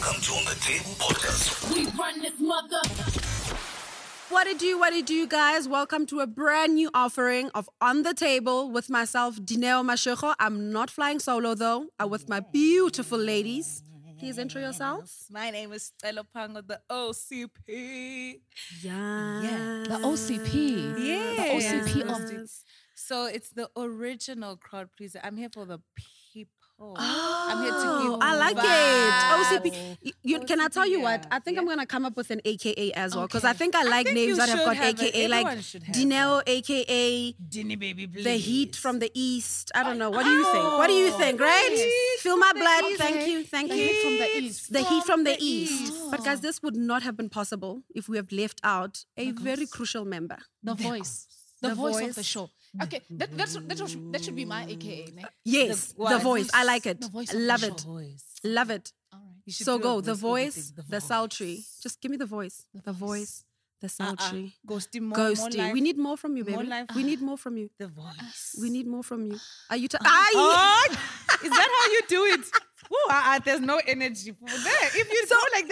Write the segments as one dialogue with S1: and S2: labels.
S1: Welcome to On the Table Podcast.
S2: We run this mother.
S3: What it do, guys? Welcome to a brand new offering of On the Table with myself, Dineo Mashego. I'm not flying solo, though. I'm with my beautiful ladies. Please intro yourselves.
S4: My name is Stella Pango, the OCP.
S3: Yeah.
S2: The OCP.
S4: Yeah.
S2: The OCP of
S4: So it's the original crowd pleaser. I'm here for the people.
S3: Oh,
S4: I'm here to give
S3: I like
S4: vibes.
S3: it. OCP. Can I tell you what? I think I'm going to come up with an AKA as well. Because I think I like names that have got AKA. Like Dineo, AKA
S4: Dinny Baby Please.
S3: The Heat from the East. I don't know. What do you think? What do you think, right? Feel my blood.
S4: East.
S3: Thank you. Thank
S2: The
S3: you.
S2: Heat from the East.
S3: The Heat from the East. But guys, this would not have been possible if we have left out a very crucial member.
S2: The voice. The voice of the show. Okay, that should be my AKA. Ne?
S3: Yes, the voice. I like it.
S2: The voice
S3: I
S2: of the
S3: love
S2: show.
S3: it. Love it.
S2: All right.
S4: You should
S3: So
S4: do a
S3: go. The
S4: voice
S3: voice,
S4: over
S3: the
S4: thing,
S3: sultry. Just give me the voice. The voice, the sultry.
S4: Ghosty, more
S3: Ghosty.
S4: life.
S3: We need more from you,
S4: More
S3: baby.
S4: life.
S3: We need more from you.
S4: The voice.
S3: We need more from you. Are you?
S4: Oh, is that how you do it? Ooh, there's no energy for that. If you go like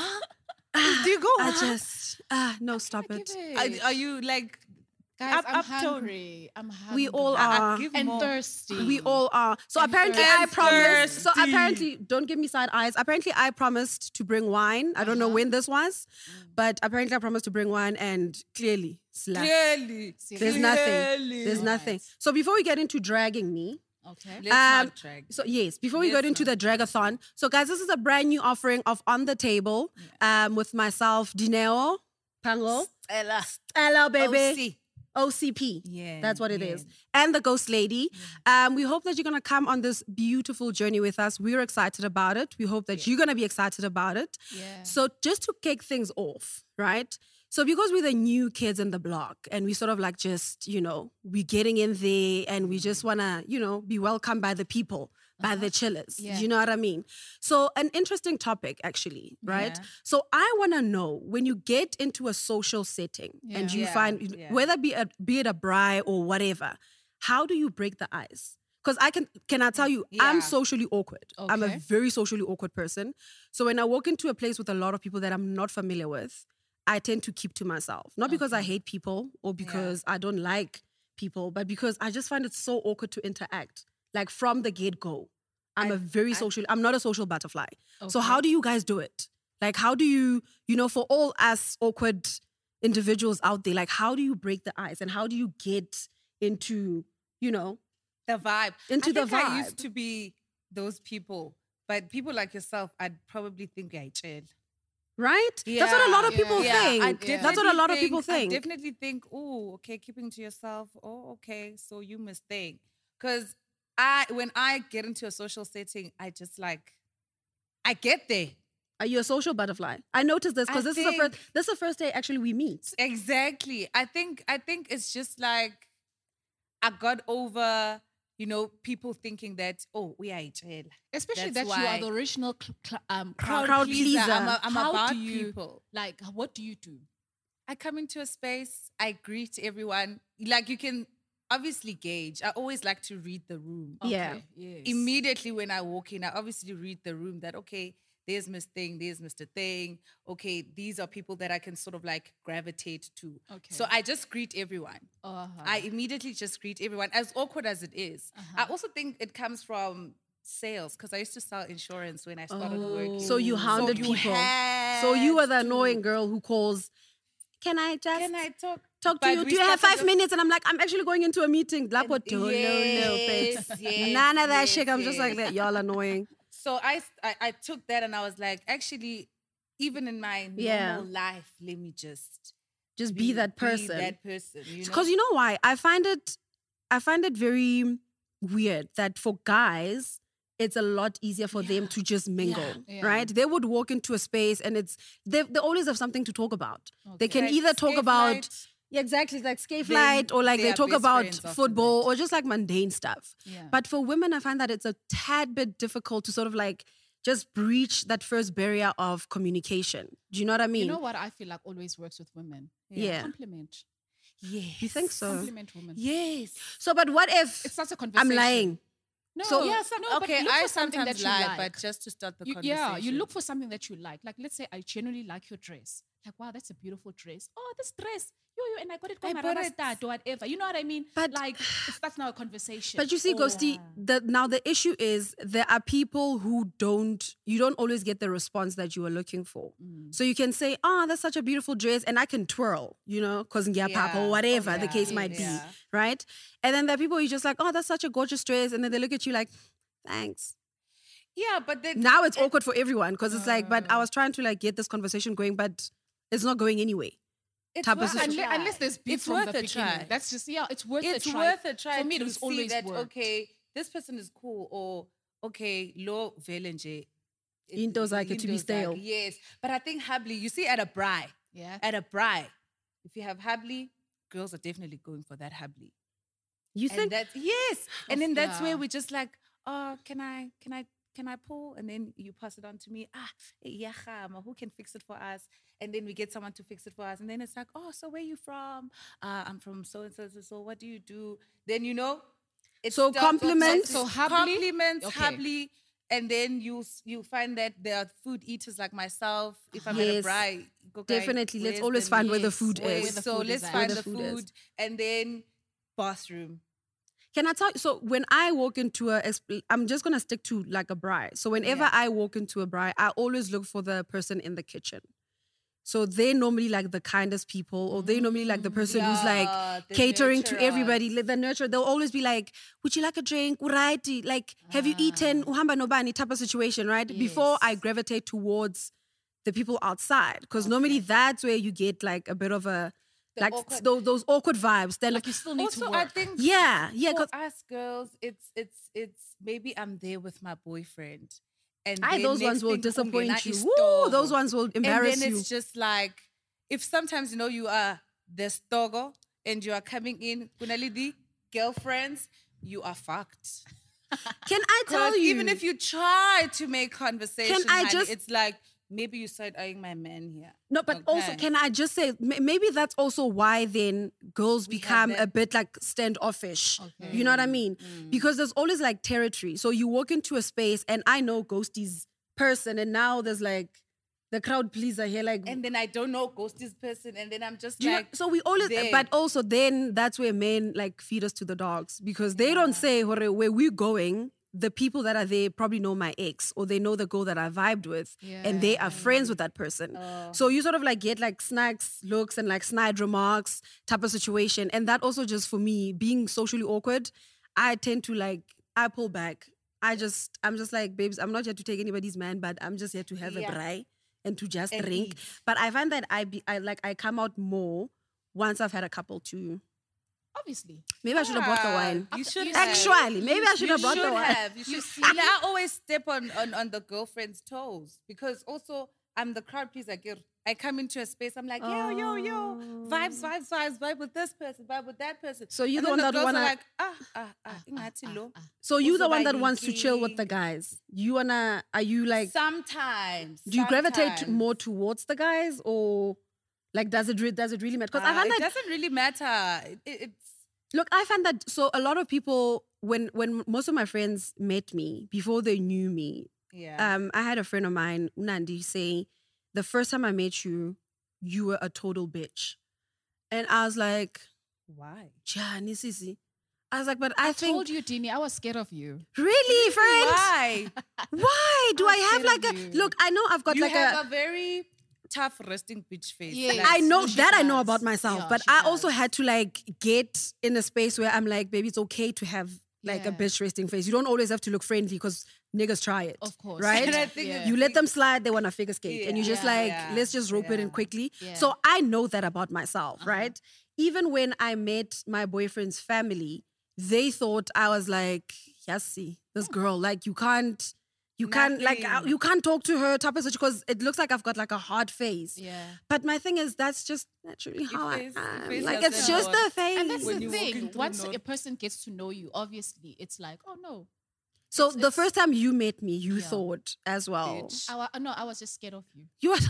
S4: that, do you go?
S3: I just no, stop it.
S4: Are you like
S2: Guys, I'm
S4: uptone?
S2: hungry. I'm hungry.
S3: We all are.
S4: give
S2: and
S4: more.
S2: thirsty.
S3: We all are. So
S2: And
S3: apparently
S4: thirsty.
S3: I promised. So
S4: Thirsty.
S3: apparently, don't give me side eyes. Apparently I promised to bring wine. I don't know when this was, but apparently I promised to bring wine and clearly slack.
S4: Clearly.
S3: There's nothing. There's
S4: Clearly.
S3: nothing. So before we get into dragging me,
S2: Okay.
S4: Let's not drag.
S3: so yes, before we
S4: Yes,
S3: get into the dragathon. So guys, this is a brand new offering of On the Table with myself, Dineo, Pango,
S4: Ella.
S3: hello baby.
S4: OC.
S3: OCP.
S4: Yeah,
S3: That's what it
S4: yeah.
S3: is. And the Ghost Lady. We hope that you're going to come on this beautiful journey with us. We're excited about it. We hope that you're going to be excited about it.
S2: Yeah.
S3: So just to kick things off, right? So because we're the new kids in the block and we sort of like just, we're getting in there and we just want to, be welcomed by the people, by the chillers.
S2: Yeah.
S3: You know what I mean? So an interesting topic actually, right?
S4: Yeah.
S3: So I want to know when you get into a social setting and you
S4: Yeah.
S3: find,
S4: Yeah.
S3: whether be it a braai or whatever, how do you break the ice? Because can I tell you, I'm
S4: Yeah.
S3: socially awkward. I'm a
S2: Okay.
S3: very socially awkward person. So when I walk into a place with a lot of people that I'm not familiar with, I tend to keep to myself. Not because I hate people or because I don't like people, but because I just find it so awkward to interact. Like from the get-go. I'm not a social butterfly. So how do you guys do it? Like how do you, for all us awkward individuals out there, like how do you break the ice and how do you get into,
S4: The vibe.
S3: Into the
S4: I used
S3: vibe.
S4: to be those people. But people like yourself, I'd probably think I chill.
S3: right? That's what a lot of people
S2: Yeah.
S3: think. That's what a lot of people think.
S4: I definitely think, oh, okay, keeping to yourself. Oh, okay, so you must think. Because when I get into a social setting, I just I get there.
S3: Are you a social butterfly? I noticed this because
S4: I
S3: this is the first day actually we meet.
S4: Exactly. I think it's just like I got over, people thinking that, oh, we are each other.
S2: Especially
S4: That's
S2: that you are
S4: why.
S2: the original
S3: Crowd pleaser.
S4: I'm
S2: How
S4: about
S2: do you-
S4: people.
S2: Like, what do you do?
S4: I come into a space, I greet everyone. Like you can obviously gauge. I always like to read the room.
S3: Yeah.
S2: Okay, yes.
S4: Immediately when I walk in, I obviously read the room that, okay, there's Miss Thing, there's Mr. Thing. Okay, these are people that I can sort of like gravitate to.
S2: Okay.
S4: So I just greet everyone. I immediately just greet everyone, as awkward as it is. I also think it comes from sales because I used to sell insurance when I started working.
S3: So you hounded
S4: you
S3: people.
S4: had
S3: So you were the
S4: to-
S3: annoying girl who calls, can I just
S4: Can I talk?
S3: talk to
S4: But
S3: you?
S4: we
S3: Do you have
S4: started
S3: 5 minutes? And I'm like, I'm actually going into a meeting. Like, what? No,
S4: Yes,
S3: bitch.
S4: yes,
S3: None of that
S4: yes,
S3: shit. I'm just like
S4: yes.
S3: that. Y'all annoying.
S4: So I took that and I was like, actually, even in my normal life, let me just
S3: Be that person.
S4: Be that person.
S3: Because you know why? I find it very weird that for guys, it's a lot easier for them to just mingle,
S2: Yeah.
S3: right? They would walk into a space and they always have something to talk about. They can
S4: Like
S3: either talk
S4: skate
S3: about
S4: night,
S3: yeah, exactly, like skate
S4: Then
S3: flight or like
S4: they
S3: they
S4: are
S3: talk
S4: best
S3: about
S4: friends after
S3: football
S4: that.
S3: or just like mundane stuff.
S2: Yeah.
S3: But for women, I find that it's a tad bit difficult to sort of like just breach that first barrier of communication. Do you know what I mean?
S2: You know what I feel like always works with women?
S3: Yeah.
S2: Compliment.
S4: Yes.
S3: You think so?
S2: Compliment women.
S4: Yes.
S3: So, but what if
S2: It's such a
S3: I'm
S2: conversation.
S3: lying?
S2: No,
S3: So-
S4: Yeah,
S2: no, but
S4: okay,
S2: look
S4: I
S2: for something
S4: sometimes
S2: that you
S4: lie,
S2: like.
S4: but just to start the
S2: You,
S4: conversation.
S2: yeah, you look for something that you like. Like, let's say I genuinely like your dress. Like, wow, that's a beautiful dress. Oh, this dress. And I got it
S4: I
S2: from
S4: bought
S2: Maraba
S4: it.
S2: Start or whatever. You know what I mean?
S3: But-
S2: like, that's now a conversation.
S3: But you see, Ghosty, now the issue is there are people who you don't always get the response that you are looking for. So you can say, oh, that's such a beautiful dress, and I can twirl, because papa or whatever the case might be, right? And then there are people who are just like, oh, that's such a gorgeous dress, and then they look at you like, thanks.
S4: Yeah, but then
S3: Now it's awkward for everyone because it's like, but I was trying to like get this conversation going, but it's not going anyway.
S4: it's
S3: type of
S4: worth a
S3: situation.
S4: try.
S2: Unless there's beef
S4: It's
S2: from
S4: worth
S2: the
S4: a
S2: beginning.
S4: try.
S2: That's just, it's worth
S4: It's
S2: a try.
S4: worth a try
S2: For me,
S4: to
S2: it's
S4: see
S2: always
S4: that,
S2: worked.
S4: okay, this person is cool, or okay, lo velenje.
S3: Into zakhe to be stale.
S4: Yes. But I think Habli, you see at a braai,
S2: Yeah.
S4: if you have Habli, girls are definitely going for that Habli.
S3: You
S4: And
S3: think?
S4: that's yes. And then that's
S2: yeah.
S4: where we just like, oh, can I pull? And then you pass it on to me. Yeah, who can fix it for us? And then we get someone to fix it for us. And then it's like, oh, so where you from? I'm from so and so. So what do you do? Then it
S3: So
S4: starts off
S3: compliments?
S4: like-
S2: So Habli?
S4: compliments,
S2: Okay.
S4: Habli. And then you find that there are food eaters like myself. If I'm at a
S3: Yes.
S4: braai, go, guys,
S3: Definitely. Let's
S4: where's
S3: always
S4: the
S3: find where the
S2: yes,
S3: food
S2: where
S3: is.
S2: the
S4: so
S2: food
S4: let's
S2: is at.
S4: find
S3: Where
S4: the
S3: the food
S4: food,
S3: is.
S4: and then bathroom.
S3: Can I tell you? So when I walk into I'm just gonna stick to like a braai. So whenever
S4: Yeah.
S3: I walk into a braai, I always look for the person in the kitchen. So they're normally like the kindest people, or they normally like the person who's
S4: Yeah,
S3: like
S4: the
S3: catering to
S4: nurturers.
S3: everybody. Like the nurture, they'll always be like, "Would you like a drink? Urighty? Like, have you eaten? Uhamba nobani?" type of situation, right? Before I
S2: Yes.
S3: gravitate towards the people outside, because normally that's where you get like a bit of a like
S4: awkward-
S3: those awkward vibes. Then
S2: Like you still need to
S4: Also,
S2: work.
S4: I think
S3: yeah,
S4: for
S3: 'cause
S4: us girls, it's maybe I'm there with my boyfriend, and
S3: those
S4: then
S3: ones
S4: next
S3: will
S4: thing
S3: disappoint
S4: kungena
S3: you.
S4: istogo.
S3: Woo, those ones will embarrass
S4: And then
S3: you.
S4: it's just like, if sometimes you are the stogo and you are coming in kunalidi girlfriends, you are fucked.
S3: Can I tell
S4: 'Cause
S3: you?
S4: even if you try to make conversation,
S3: I
S4: honey,
S3: just-
S4: it's like maybe you start eyeing my man here.
S3: No, but also,
S4: Okay.
S3: can I just say, maybe that's also why then girls become
S4: that-
S3: a bit like standoffish.
S2: Okay.
S3: You know what I mean? Because there's always like territory. So you walk into a space and I know Ghosty's person, and now there's like the crowd pleaser here. Like,
S4: And then I don't know Ghosty's person, and then I'm just
S3: you know,
S4: like,
S3: so we always,
S4: there.
S3: but also then that's where men like feed us to the dogs because they don't say where we're going. The people that are there probably know my ex, or they know the girl that I vibed with, and they are friends with that person. So you sort of like get like snacks, looks, and like snide remarks type of situation. And that also just for me, being socially awkward, I tend to like, I pull back. I'm just like, babes, I'm not here to take anybody's man, but I'm just here to have a
S4: Yeah.
S3: braai and to just
S4: And
S3: drink.
S4: eat.
S3: But I find that I come out more once I've had a couple too.
S2: Obviously.
S3: Maybe I should have brought the
S4: Ah,
S3: wine.
S4: You should
S2: You
S4: have.
S3: Actually, maybe I should have brought the wine.
S4: You should. And I always step on the girlfriend's toes because also I'm the crowd pleaser. I come into a space, I'm like, yo, vibe with this person, vibe with that person.
S3: So you're
S4: And
S3: the
S4: then
S3: one that
S4: girls are
S3: wanna-
S4: like, ingathi lo.
S3: So you the
S4: Also
S3: one
S4: by
S3: that wants to chill with
S4: Yuki.
S3: the guys. Are you like,
S4: Sometimes.
S3: do you gravitate
S4: sometimes.
S3: more towards the guys, or like does it really matter? Because I find
S4: it
S3: that
S4: doesn't really matter. It's
S3: look, I find that so a lot of people when most of my friends met me before they knew me,
S4: yeah.
S3: I had a friend of mine, Unandi, say the first time I met you, you were a total bitch, and I was like,
S4: Why?
S3: Jani Sisi. I was like, but I think
S2: Told you, Dini, I was scared of you.
S3: really, friend.
S4: Why?
S3: Why do I have
S2: scared
S3: like
S2: of
S3: a
S2: you.
S3: look? I know I've got
S4: You
S3: like
S4: have a very tough resting bitch face.
S2: Yes.
S3: I know
S2: she
S3: that I know
S2: does.
S3: about myself,
S2: Yeah,
S3: but
S2: she
S3: I also
S2: does.
S3: had to like get in a space where I'm like, baby, it's okay to have like a
S2: Yeah.
S3: bitch resting face. You don't always have to look friendly because niggas try it.
S2: Of course.
S3: Right?
S4: And I think
S2: Yeah.
S4: it's
S3: You let them slide, they want to figure skate. And you just
S4: Yeah.
S3: like,
S4: Yeah.
S3: let's just rope it in
S4: Yeah.
S3: quickly.
S2: Yeah.
S3: So I know that about myself, right? Even when I met my boyfriend's family, they thought I was like, Yassi, this girl, like you can't like
S4: Nothing.
S3: you can't talk to her type of situation because it looks like I've got like a hard face.
S2: Yeah.
S3: But my thing is that's just naturally how
S4: face-
S3: I
S4: your
S3: am.
S4: face
S3: Like
S4: doesn't
S3: it's just
S4: know.
S3: the face.
S2: And that's
S4: When
S2: the
S4: you walk
S2: thing.
S4: into
S2: Once
S4: North-
S2: a person gets to know you, obviously, it's like, oh no.
S3: So
S2: it's-
S3: the first time you met me, you
S2: Yeah.
S3: thought as well.
S4: Bitch.
S2: I was just scared of you.
S3: You were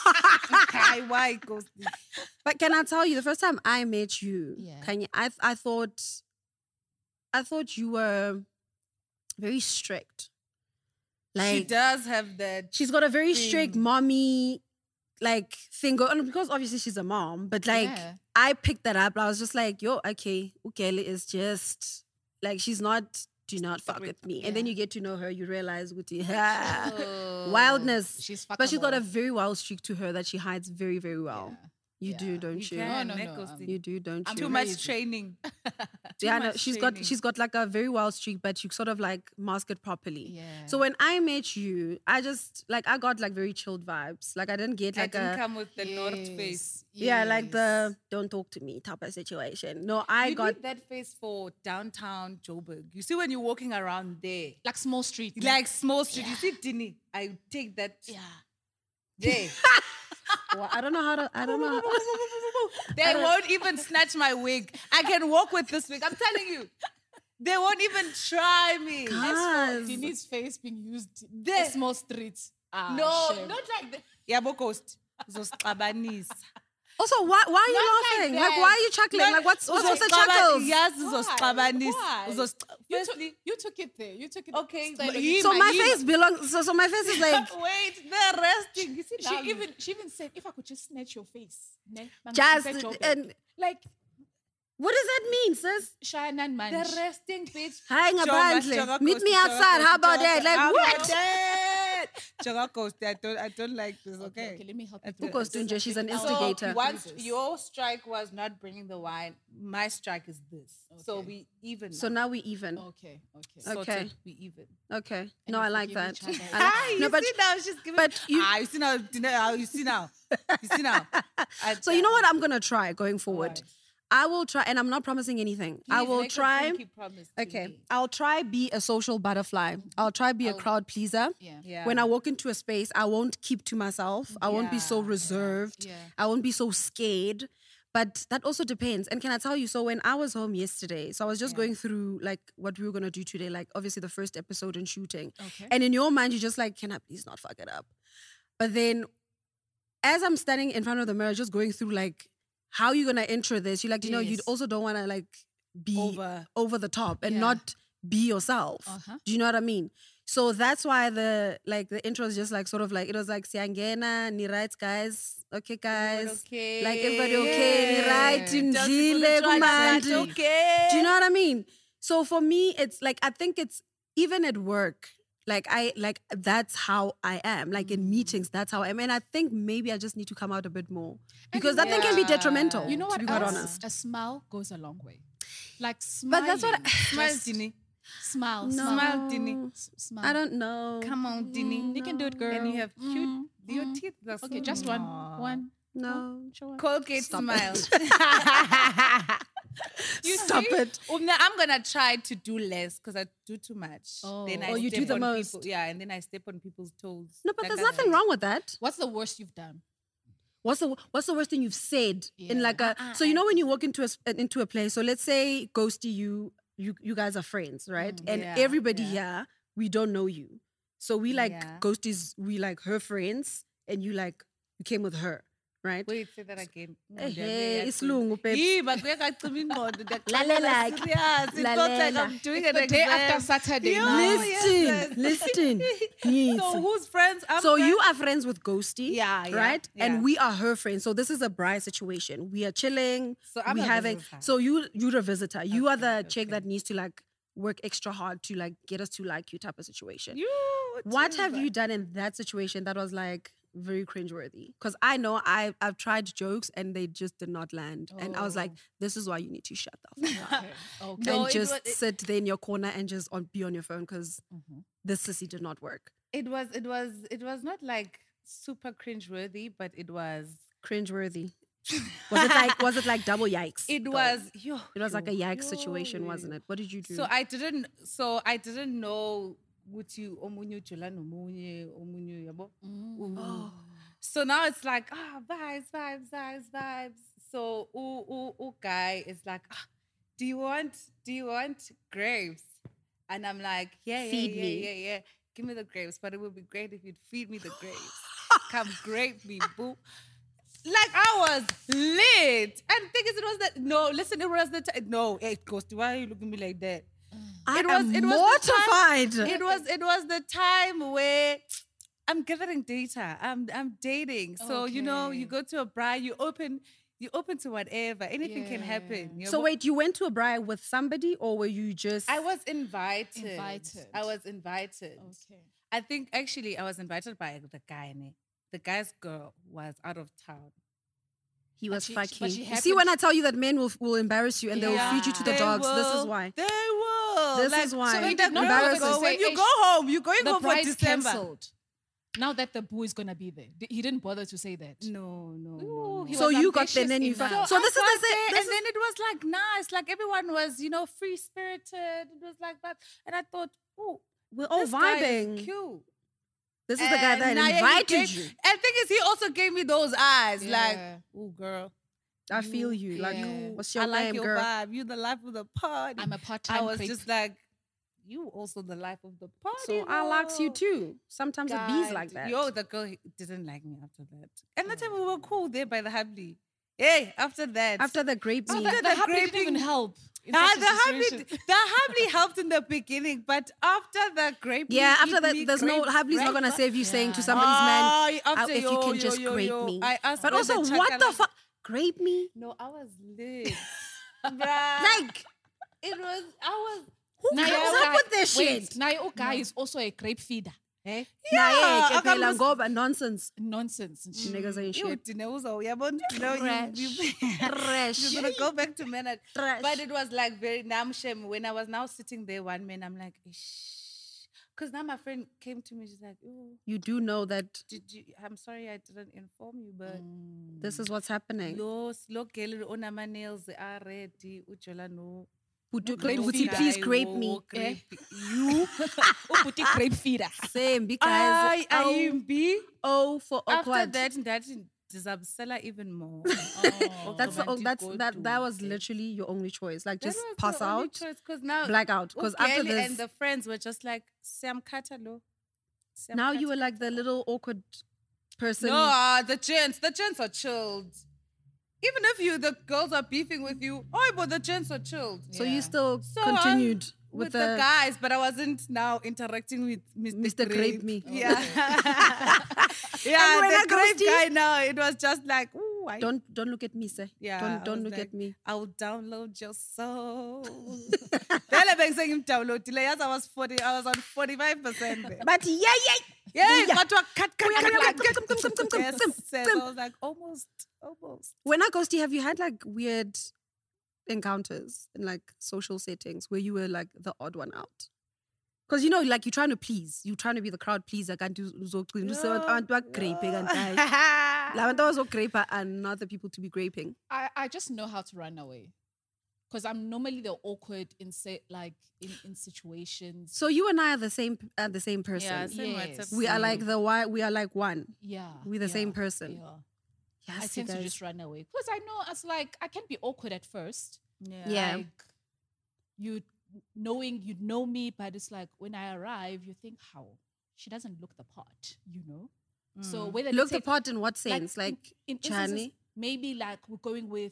S4: Why goes
S3: But can I tell you, the first time I met you,
S2: Yeah.
S3: Kanye, I thought you were very strict.
S4: She
S3: Like
S4: does have that.
S3: she's got a very strict
S4: thing.
S3: mommy like thing going, because obviously she's a mom, but like
S2: Yeah.
S3: I picked that up. I was just like, yo, okay, Ukele is just like, she's not, do not fuck with me. And then you get to know her, you realize with the wildness.
S2: She's
S3: But she's got a
S2: fuckable.
S3: very wild streak to her that she hides very, very well.
S2: Yeah.
S3: You do,
S2: Yeah.
S3: don't you?
S4: can,
S2: No,
S4: eh,
S2: no,
S4: Kosti?
S3: You do, don't you?
S4: Too much training.
S3: Yeah, no,
S4: much
S3: she's
S4: training.
S3: got like a very wild streak, but you sort of like mask it properly.
S2: Yeah.
S3: So when I met you, I just like I got like very chilled vibes. Like I didn't get
S4: I
S3: like
S4: didn't
S3: a
S4: come with the North face.
S3: yeah, like the don't talk to me type of situation. No, I
S4: You
S3: got
S4: need that face for downtown Joburg. You see when you're walking around there,
S2: like small street.
S4: like small street. You see Dini, I take that
S2: yeah.
S4: there.
S3: well, I don't know how to
S4: They won't even snatch my wig. I can walk with this wig. I'm telling you. They won't even try me.
S3: Guys.
S2: Dini's face being used
S4: There.
S2: in small streets.
S4: No,
S2: shame.
S4: not like that. Yabo Coast. Zosixabanisa.
S3: Also, why are you
S4: Not like
S3: laughing? Like,
S4: that.
S3: why are you chuckling?
S4: Not-
S3: Like, what's the
S4: Uzosixaba-
S3: chuckles?
S4: Yes,
S2: Why?
S4: Zosixabanisa.
S2: Why? You took,
S4: Firstly,
S2: you took it there. You took it.
S4: Okay,
S2: style
S4: but
S2: of
S4: he-
S2: it.
S3: So my
S4: you-
S3: face belongs. So my face is like
S4: wait, they're resting. You see now.
S2: she even said, if I could just snatch your face, ne,
S3: just
S2: bangifike Joburg.
S3: and
S2: like
S3: what does that mean, sis?
S2: Shayanan man.
S4: They're resting, bitch.
S3: Hi,
S4: Jonga,
S3: ngaphandle.
S4: Jonga
S3: Meet
S4: Coast,
S3: me
S4: Jonga
S3: outside. How
S4: Coast,
S3: about
S4: Jonga
S3: that? Like
S4: Coast.
S3: what?
S4: I'm dead. Jonga Coast, I don't like this, okay?
S2: Okay, let me help you.
S4: Okay.
S2: through
S3: Ukos
S2: this.
S3: Tunja, she's an
S2: So,
S3: instigator.
S4: Once your strike was not bringing the wine, my strike is this. So
S2: Okay.
S4: we even.
S3: So now we even.
S2: Okay, okay.
S4: Sorted,
S3: okay.
S4: we even.
S3: Okay. No,
S2: you
S3: I like
S2: forgive
S3: that.
S2: each other.
S3: I like-
S4: Ah, you
S3: no, but
S4: see now, she's giving.
S3: but you-
S4: you see now, you see now, you see now.
S3: so you know what I'm gonna try going forward.
S4: What?
S3: I will try, and I'm not promising anything. I
S4: Please
S3: will
S4: make a
S3: try.
S4: pinky promise to
S3: Okay,
S4: me.
S3: I'll try be a social butterfly. I'll try be a crowd pleaser.
S2: Yeah.
S4: Yeah.
S3: When I walk into a space, I won't keep to myself. I won't be so
S4: Yeah,
S3: reserved.
S2: yeah.
S3: I won't be so scared. But that also depends. And can I tell you, so when I was home yesterday, so I was just going through like what we were gonna do today, like obviously the first episode and shooting.
S2: Okay.
S3: And in your mind, you're just like, can I please not fuck it up? But then as I'm standing in front of the mirror, just going through like how you gonna enter this, you're like, you know, you
S2: Yes.
S3: also don't wanna like be over the top and
S2: Yeah.
S3: not be yourself.
S2: Uh-huh.
S3: Do you know what I mean? So that's why the intro is just like sort of like it was like Siangena, ni right guys. Okay guys.
S4: okay.
S3: Like everybody okay, ni right,
S2: Just
S3: ndile, kumandi.
S4: Okay.
S3: Do you know what I mean? So for me, it's like I think it's even at work. Like that's how I am. Like in meetings, that's how I am. And I think maybe I just need to come out a bit more because that thing can be detrimental.
S2: You know
S3: to
S2: what
S3: be quite
S2: else?
S3: honest.
S2: A smile goes a long way. Like
S3: But
S2: smiling.
S3: that's what
S4: Smile,
S2: Just
S4: Dini.
S2: smile.
S3: No.
S4: Smile, Dini.
S2: Smile.
S3: I don't know.
S4: Come on, Dini.
S2: You can do it, girl.
S4: And you have cute.
S2: Mm,
S4: Your
S2: mm.
S4: teeth. Are
S2: Okay,
S4: so
S2: just
S4: Aw.
S2: one.
S3: No.
S2: Show her.
S4: Colgate
S3: Stop
S4: smile.
S3: Stop
S4: see?
S3: it.
S4: I'm gonna try to do less because I do too much. Then I
S3: Oh, you do
S4: step
S3: the
S4: on
S3: most.
S4: People, yeah, and then I step on people's toes.
S3: No, but
S4: Like
S3: there's
S4: I-
S3: nothing wrong with that.
S2: What's the worst you've done?
S3: What's the worst thing you've said in
S2: Yeah.
S3: like a so you know when you walk into a place, so let's say Ghosty, you guys are friends, right? And
S4: Yeah,
S3: everybody
S4: yeah.
S3: here, we don't know you. So we like
S4: Yeah.
S3: Ghosty's, we like her friends, and you came with her, right?
S4: Wait, say that again.
S3: Hey, isilungu, babes.
S4: Lalela.
S3: Like,
S4: Serious. It's not like
S3: lalela.
S4: I'm doing
S2: It's
S4: an
S2: the day after
S4: exam.
S2: Saturday.
S4: Yo,
S2: night.
S4: yes.
S3: Listen.
S4: So
S3: Yes.
S4: who's friends? I'm
S3: So you
S4: friends.
S3: are friends with Ghosty,
S4: Yeah, yeah,
S3: right?
S4: yeah.
S3: And we are her friends. So this is a bride situation. We are chilling.
S4: So I'm
S3: we
S4: a
S3: having.
S4: visitor.
S3: So you're a visitor. You are the
S4: Okay,
S3: chick
S4: okay.
S3: that needs to like work extra hard to like get us to like you type of situation.
S4: You.
S3: What
S4: too,
S3: have
S4: but-
S3: you done in that situation that was like very cringeworthy? Because I know I've tried jokes and they just did not land, and I was like, this is why you need to shut the fuck up.
S2: Okay. Okay.
S4: No,
S3: and
S4: it
S3: just
S4: was-
S3: sit there in your corner and just be on your phone because this sissy did not work.
S4: It was not like super cringeworthy, but it was.
S3: Cringeworthy. Was it like double yikes?
S4: It
S3: though?
S4: was.
S3: It was like a yikes situation, wasn't it? What did you do?
S4: So I didn't know what you omunye ujula nomunye omunye yabo.
S3: Oh.
S4: So now it's like vibes. So guy is like, do you want grapes? And I'm like, yeah,
S3: Feed me.
S4: yeah. Give me the grapes, but it would be great if you'd feed me the grapes. Come grape me, boo. Like I was lit. And the thing is, it was that. No, listen, it was the time. No, it goes. Why are you looking at me like that?
S3: I
S4: It
S3: am
S4: was- it was the
S3: mortified.
S4: It was the time where I'm gathering data. I'm dating. So you know, you
S2: Okay.
S4: go to a bride, you open to whatever. Anything can happen.
S2: Yeah.
S4: you
S3: So
S4: know?
S3: wait, you went to a bride with somebody, or were you just?
S4: I was invited.
S2: Invited.
S4: I was invited.
S2: Okay.
S4: I think actually I was invited by the guy. Ne? The guy's girl was out of town.
S3: He was
S2: she- but
S3: fucking.
S2: she
S3: You see, when
S2: happened-
S3: I tell you that men will embarrass you and they will feed you to the
S4: They
S3: dogs, this is
S4: will.
S3: why.
S4: They will.
S3: This is why.
S2: So
S3: He
S2: he
S4: the
S2: did not
S4: girls
S3: embarrass
S2: bother
S3: us.
S2: to
S4: when
S2: say,
S4: you
S2: "Hey,
S4: go home, you're going
S2: the
S4: home for
S2: bride's
S4: December.
S2: cancelled. Now that the boo is gonna be there, he didn't bother to say that.
S4: No, no,
S2: Ooh,
S4: no.
S2: he
S4: no.
S3: So
S2: was
S3: you got there, and
S2: ambitious
S3: then you
S2: enough.
S3: found. So this is
S4: I
S3: the
S4: got
S3: same.
S4: there,
S3: This
S4: and
S3: is
S4: then it was like nice, like everyone was, free spirited. It was like that, and I thought, oh,
S3: we're all
S4: this guy is
S3: vibing.
S4: cute.
S3: This is the guy that
S4: And Naya, he
S3: invited
S4: gave-
S3: you.
S4: And thing is, he also gave me those eyes, like,
S2: Yeah.
S4: oh, girl,
S3: I feel you. Like,
S2: yeah.
S3: what's your
S4: I like
S3: name,
S4: your
S3: girl?
S4: vibe. You the life of the party.
S2: I'm a part-time
S4: I was
S2: creep.
S4: just like, you also the life of the party.
S3: So I likes you
S4: though.
S3: too. Sometimes it bees like that.
S4: Yo, the girl didn't like me after that. And that time we were cool there by the Hubley. Hey, after that.
S3: After the grape
S2: So
S3: meat.
S4: After
S2: the
S4: the
S2: hubby didn't even
S4: graping-
S2: help. in
S4: Ah,
S2: such a situation.
S4: the Hubley helped in the beginning, but after the grape
S3: Yeah,
S4: meat,
S3: after
S4: eat
S3: that,
S4: me
S3: there's no
S4: grape
S3: Hubby's not gonna
S4: breakfast.
S3: save you saying to
S2: Yeah.
S3: somebody's man,
S4: After
S3: if you can just grape me.
S4: I asked
S3: But
S4: where
S3: also,
S4: the
S3: what the
S4: chocolate-
S3: fuck? Grape me?
S4: No, I was lit. Bruh.
S3: Like,
S4: It was, I was.
S3: who
S2: Now
S3: comes
S2: your
S3: up
S2: guy-
S3: with this
S2: wait,
S3: shit?
S2: now your guy is also a grape feeder. Eh?
S3: Nah,
S4: Yeah,
S3: yeah,
S4: I can
S3: phela ngoba nonsense.
S2: Nonsense. and shit.
S3: Niggas ain't
S4: You
S3: shit.
S4: dineuzo, yabona?
S3: Trash.
S4: You're
S3: Trash.
S4: gonna go back to men.
S3: Trash.
S4: But it was like very namshem. When I was now sitting there one man, I'm like, shh. Because now my friend came to me, she's like, oh,
S3: You do know that
S4: did you? I'm sorry I didn't inform you, but
S3: this is what's happening.
S4: lo girl on my nails are ready. Ujola no.
S3: Grape please grape me.
S2: You put grape feeder.
S3: Same, because
S4: I am B.
S3: oh for
S4: After
S3: awkward.
S4: that Zabsela even more.
S3: That's the,
S4: Romantic
S3: that was
S4: go-to.
S3: literally your only choice. Like
S4: That
S3: just
S4: was
S3: pass
S4: the only
S3: out,
S4: choice, 'cause now
S3: black out. Because after
S4: Ugeli
S3: this,
S4: and the friends were just like Sam Katalo.
S3: now you were like the little awkward person.
S4: No, the gents are chilled. Even if the girls are beefing with you, oh, but the gents are chilled.
S3: So you still
S4: So
S3: continued
S4: with the guys, but I wasn't now interacting with
S3: Mr. Grape Me.
S4: Yeah,
S3: And when
S4: the
S3: I
S4: grape
S3: ghosted-
S4: guy now. It was just like, ooh,
S3: Don't look at me, sir.
S4: Yeah, I
S3: Don't
S4: was
S3: look
S4: like,
S3: at me.
S4: I will download your soul. Vele bengise ngimdownloadile, yazi I was on 45% there.
S3: But yeah.
S4: Yeah,
S3: Yeah.
S4: but cut. Yes,
S3: Sim,
S4: so I was like, almost.
S3: When I ghosty, have you had like weird encounters in like social settings where you were like the odd one out? Because like you're trying to please, you're trying to be the crowd pleaser. Can't do grape and not the people to be graping.
S2: I just know how to run away. Because I'm normally the awkward in in situations.
S3: So you and I are the same person.
S4: Yeah, same
S2: Yes.
S4: WhatsApp.
S3: We are like we are like one.
S2: Yeah.
S3: We're the same person.
S2: Yeah.
S3: Yes,
S2: I
S3: you
S2: tend to
S3: guys.
S2: just run away. Because I know it's like I can be awkward at first.
S3: Yeah.
S2: Like you know me, but it's like when I arrive, you think how she doesn't look the part, So whether
S3: Look the
S2: take-
S3: part in what sense? Like
S2: in instances,
S3: Chani?
S2: maybe like we're going with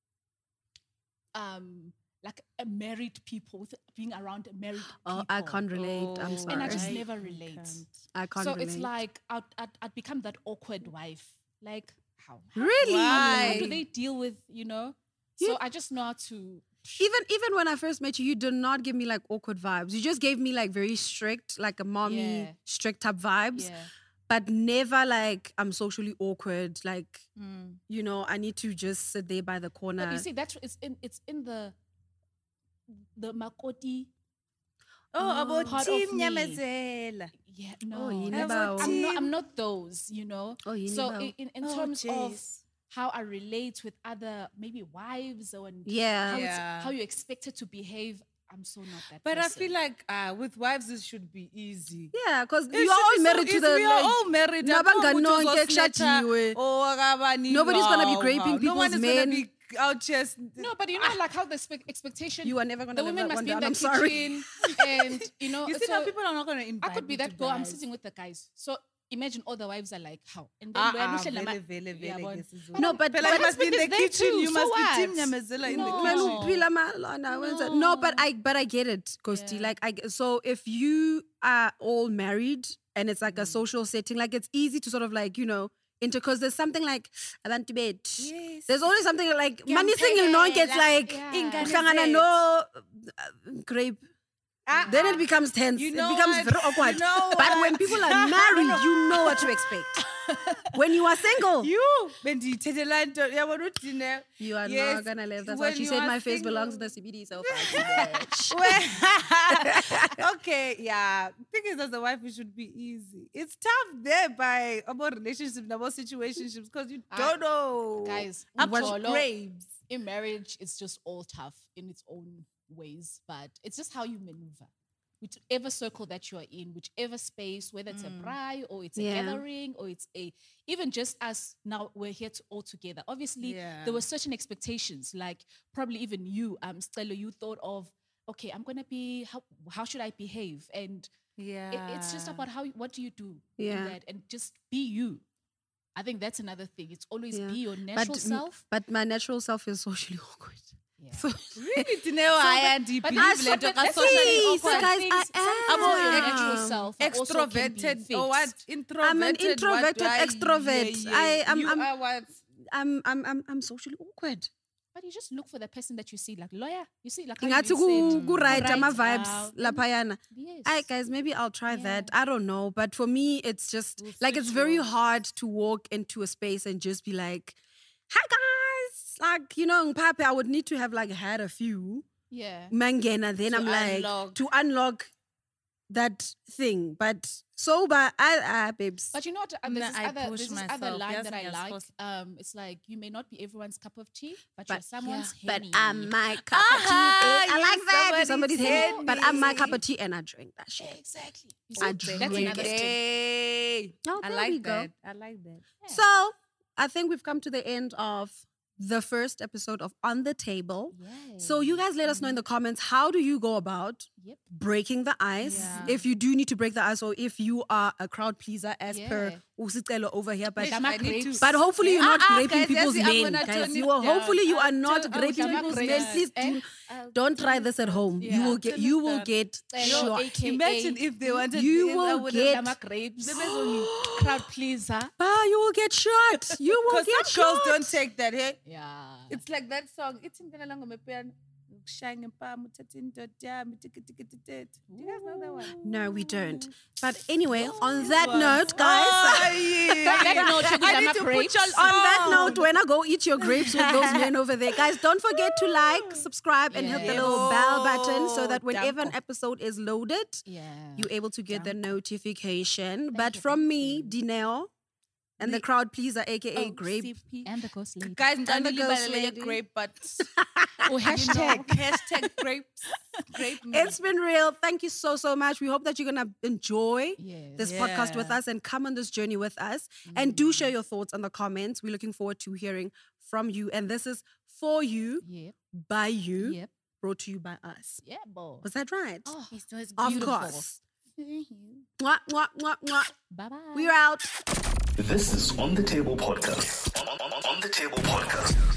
S2: like a married people, with being around a married people.
S3: Oh, I can't relate. I'm sorry.
S2: And I just
S4: I
S2: never relate.
S3: I can't
S2: So
S3: relate.
S2: it's like I'd become that awkward wife. Like how?
S3: Really?
S2: How do they deal with, So I just know how to.
S3: Even when I first met you, you did not give me like awkward vibes. You just gave me like very strict, like a mommy
S2: Yeah.
S3: strict type vibes.
S2: Yeah.
S3: But never like I'm socially awkward. Like I need to just sit there by the corner.
S2: But you see, it's in the Makoti.
S4: Oh, about
S2: part
S4: Team
S2: of me.
S4: Nyamezela.
S2: Yeah,
S3: Oh,
S2: no,
S3: you
S2: that's
S3: never-
S2: not, I'm not those,
S3: Oh, you
S2: So
S3: never-
S2: in
S4: Oh,
S2: terms of
S4: jeez.
S2: how I relate with other maybe wives or
S3: Yeah.
S2: how,
S4: Yeah.
S2: how you expected to behave, I'm so not that.
S4: But I
S2: person.
S4: feel like with wives it should be easy.
S3: Yeah, because
S4: It
S3: you're
S4: should
S3: all
S4: be so
S3: married to
S4: easy.
S3: the
S4: We are
S3: like,
S4: all married.
S3: Nabangani
S4: Akukho
S3: nonke
S4: ukuthi uzosletha,
S3: kushadiwe.
S4: oh, akabani,
S3: Nobody's gonna be
S4: wow,
S3: graping
S4: wow. No one
S3: people's
S4: is gonna
S3: men.
S4: be out just
S2: no, but like how the expectation.
S3: You are never gonna
S2: the
S3: live
S2: women
S3: that
S2: must
S3: one
S2: be in
S3: down.
S2: the
S3: I'm sorry.
S2: kitchen, and
S4: You see
S2: so
S4: now people are not gonna invite
S2: I could be
S4: me to
S2: that girl. I'm
S4: guys.
S2: sitting with the guys, so imagine all the wives are like, how? And then wena uhleli nama-
S4: vele,
S2: Yabona.
S4: ngesizulu.
S3: No, but
S4: Phela you must be in the
S2: husband is there
S4: kitchen.
S2: too,
S4: You
S2: so
S4: must be
S2: what?
S4: Team Nyamezela in the
S2: No.
S4: kitchen.
S3: No, but I get it, Ghosty.
S2: Yeah.
S3: Like, so if you are all married and it's like a social setting, like it's easy to sort of like, because there's something like abantu bethu.
S4: Yes.
S3: There's always something like money single no gets like
S2: Yeah.
S3: uhlangana no grape. Then it becomes tense.
S4: You
S3: It
S4: know
S3: becomes
S4: what?
S3: very awkward.
S4: You know
S3: But
S4: what?
S3: when people are married, you know what to expect. When you are single,
S4: You bendiyithethela nto yabona udine.
S3: you are
S4: Yes,
S3: not gonna live. That's
S4: when
S3: why she
S4: you
S3: said
S4: are
S3: my face belongs in
S4: single.
S3: the CBD. So far.
S4: Okay, yeah. Thing is, as a wife, it should be easy. It's tough there by about relationships, about situationships, because you don't know.
S2: Guys,
S4: up to
S2: Mtolo,
S4: grapes.
S2: in marriage, it's just all tough in its own ways, but it's just how you maneuver. Whichever circle that you are in, whichever space, whether it's a braai or it's a
S3: Yeah.
S2: gathering or it's even just us now, we're here all together. Obviously,
S4: Yeah.
S2: there were certain expectations, like probably even you, Stella, you thought of, okay, I'm going to be, how should I behave? And
S4: Yeah.
S2: it's just about what do you do in
S3: Yeah.
S2: that, and just be you. I think that's another thing. It's always
S3: Yeah.
S2: be your natural self.
S3: But my natural self is socially awkward.
S2: Yeah.
S3: So,
S4: Really, Dineo, I am deep.
S2: But
S3: that's
S2: but
S3: what-
S2: that's
S3: socially
S2: socially
S3: awkward. guys, I
S2: Some of your
S3: am.
S2: natural self also can be
S4: Extroverted or what?
S2: fixed.
S4: Introverted.
S3: I'm an introverted
S4: what?
S3: extrovert.
S4: You are what?
S3: I'm socially awkward.
S2: But you just look for the person that you see, like lawyer. You see, like how you
S3: Ngathi
S2: said,
S3: ku right
S2: right,
S3: ama vibes
S2: out.
S3: laphayana.
S2: Yes.
S3: Alright, guys, maybe I'll try
S2: Yeah.
S3: that. I don't know, but for me, it's just like it's very hard to walk into a space and just be like, "Hi guys," like Pape, I would need to have like had a few
S2: Yeah.
S3: mangena. Then
S4: To
S3: I'm like
S4: unlock.
S3: to unlock that thing. But sober, babes.
S2: But you know what?
S4: Nah,
S2: There's
S4: I
S2: this
S4: push
S2: other
S4: myself.
S2: line
S4: Yes,
S2: that I
S4: yes,
S2: like.
S4: first.
S2: It's like you may not be everyone's cup of tea, but you're
S3: But
S2: someone's
S3: but
S2: Henny.
S3: I'm my cup of tea.
S4: Aha,
S3: I like
S4: you
S3: that.
S4: somebody's
S3: Somebody's Henny. But I'm my cup
S4: Henny.
S3: of tea and I drink that shit.
S2: Exactly. You
S3: I
S2: see,
S3: drink
S2: that's
S3: it.
S2: another story.
S4: Hey.
S3: Oh,
S4: I
S3: there
S4: like
S3: we go.
S4: that. I like that.
S2: Yeah.
S3: So I think we've come to the end of the first episode of On the Table. So you guys let us know in the comments, how do you go about
S2: Yep.
S3: breaking the ice?
S4: Yeah.
S3: If you do need to break the ice, or if you are a crowd pleaser as per
S2: Yeah.
S3: Usicelo over here. But,
S4: Please, I need to-
S3: but hopefully you're not raping
S4: guys,
S3: people's
S4: yes, I'm
S3: men.
S4: gonna
S3: Guys.
S4: turn
S3: You
S4: it
S3: are,
S4: down.
S3: hopefully you are not
S4: I'll
S3: raping
S4: turn it
S3: people's
S2: down.
S3: men. Please don't try this at home.
S2: Yeah.
S3: You will get
S4: Turn
S3: you
S4: it
S3: will
S4: down.
S3: get
S2: Hello,
S3: shot.
S2: AKA
S4: Imagine if they wanted
S3: You
S4: this, I
S3: will
S4: would
S3: get-
S4: have
S2: Dama grapes. Crowd pleaser.
S3: You will get shot. You will
S4: because
S3: get
S4: some girls
S3: shot.
S4: don't take that, hey?
S2: Yeah.
S4: It's like that song. It's in the language of piano. Shine and palm, tatin, jam, ticket. Do you guys know that one?
S3: No, we don't. But anyway, on that note, guys.
S2: That note, you
S4: I
S2: Dama
S4: need to put
S2: grapes.
S4: y'all
S3: On that
S4: on.
S3: note, when I go eat your grapes with those men over there, guys, don't forget to like, subscribe, and hit the
S2: Yeah.
S3: little bell button so that whenever an
S4: Danko.
S3: episode is loaded,
S2: Yeah.
S3: you're able to get the notification.
S2: Thank
S3: But
S2: you,
S3: from
S2: thank
S3: me,
S2: you.
S3: Dineo, and the crowd pleaser, aka Grape.
S2: CP and the ghost lady.
S4: Guys,
S3: And
S4: don't
S3: the
S4: leave
S3: ghost
S4: a
S3: lady.
S4: grape, but
S2: Oh, hashtag.
S4: hashtag grapes. Grape me.
S3: It's been real. Thank you so much. We hope that you're going to enjoy
S2: Yes.
S3: this podcast with
S4: Yeah.
S3: us and come on this journey with us. And do share your thoughts in the comments. We're looking forward to hearing from you. And this is for you,
S2: Yep.
S3: by you,
S2: Yep.
S3: brought to you by us.
S2: Yeah, boy.
S3: Was that right?
S2: Oh,
S3: Of
S2: beautiful.
S3: course. Mwah, mwah, mwah, mwah.
S2: Bye bye.
S3: We're out.
S1: This is On the Table Podcast. On the Table Podcast.